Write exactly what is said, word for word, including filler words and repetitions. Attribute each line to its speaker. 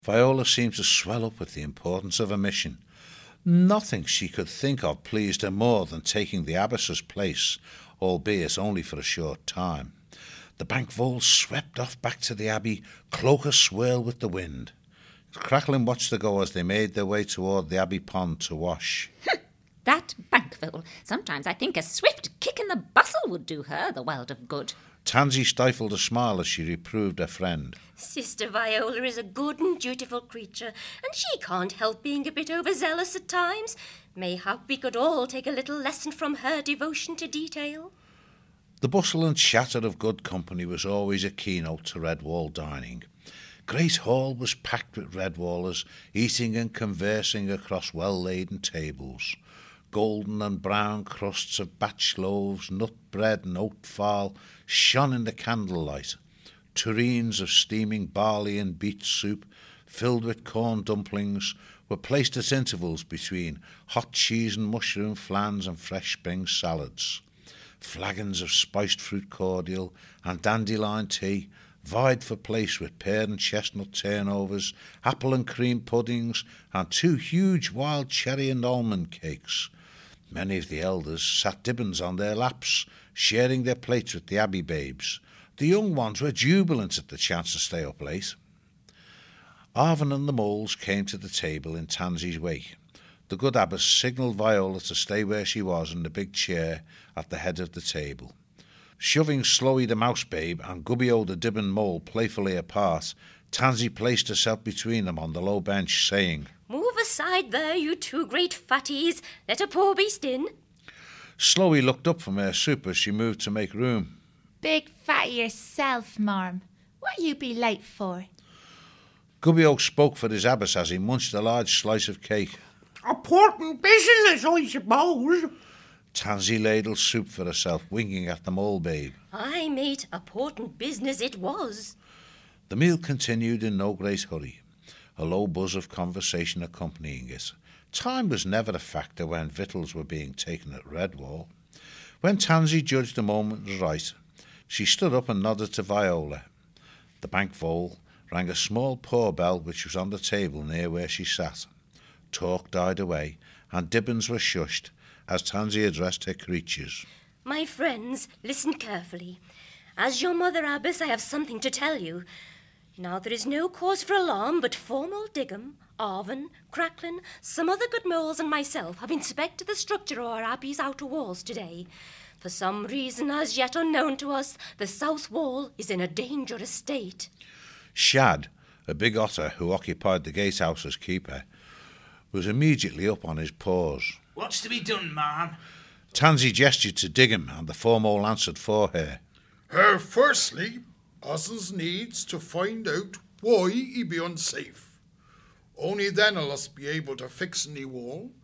Speaker 1: Viola seemed to swell up with the importance of her mission. Nothing she could think of pleased her more than taking the abbess's place, albeit only for a short time. The bank voles swept off back to the abbey, cloak a-swirl with the wind. Cracklin watched the go as they made their way toward the abbey pond to wash.
Speaker 2: That bank vole. Sometimes I think a swift kick in the bustle would do her the world of good.
Speaker 1: Tansy stifled a smile as she reproved her friend.
Speaker 3: Sister Viola is a good and dutiful creature, and she can't help being a bit overzealous at times. Mayhap we could all take a little lesson from her devotion to detail.
Speaker 1: The bustle and chatter of good company was always a keynote to Redwall dining. Great Hall was packed with Redwallers, eating and conversing across well-laden tables. Golden and brown crusts of batch loaves, nut bread and oat fowl shone in the candlelight. Tureens of steaming barley and beet soup, filled with corn dumplings, were placed at intervals between hot cheese and mushroom flans and fresh spring salads. Flagons of spiced fruit cordial and dandelion tea vied for place with pear and chestnut turnovers, apple and cream puddings, and two huge wild cherry and almond cakes. Many of the elders sat Dibbons on their laps, sharing their plates with the abbey babes. The young ones were jubilant at the chance to stay up late. Arvin and the moles came to the table in Tansy's wake. The good abbess signalled Viola to stay where she was in the big chair at the head of the table. Shoving Sloey the mouse babe and Gubbio the Dibbon mole playfully apart, Tansy placed herself between them on the low bench, saying,
Speaker 3: "Move aside there, you two great fatties. Let a poor beast in."
Speaker 1: Sloey looked up from her soup as she moved to make room.
Speaker 4: Big fatty yourself, marm. What you be late for?
Speaker 1: Gubbio spoke for his abbess as he munched a large slice of cake.
Speaker 5: Important business, I suppose.
Speaker 1: Tansy ladled soup for herself, winking at the mole babe.
Speaker 3: Aye, mate, important business it was.
Speaker 1: The meal continued in no great hurry, a low buzz of conversation accompanying it. Time was never a factor when victuals were being taken at Redwall. When Tansy judged the moment was right, she stood up and nodded to Viola. The bank vole rang a small poor bell which was on the table near where she sat. Talk died away, and Dibbons were shushed as Tansy addressed her creatures.
Speaker 3: My friends, listen carefully. As your mother abbess, I have something to tell you. Now there is no cause for alarm, but formal Digham, Arvin, Cracklin, some other good moles and myself have inspected the structure of our abbey's outer walls today. For some reason as yet unknown to us, the south wall is in a dangerous state.
Speaker 1: Shad, a big otter who occupied the gatehouse as keeper, was immediately up on his paws.
Speaker 6: What's to be done, ma'am?
Speaker 1: Tansy gestured to Digham, and the foremost answered for her.
Speaker 5: Uh, firstly, Us'ns needs to find out why he be unsafe. Only then will us be able to fix any wall.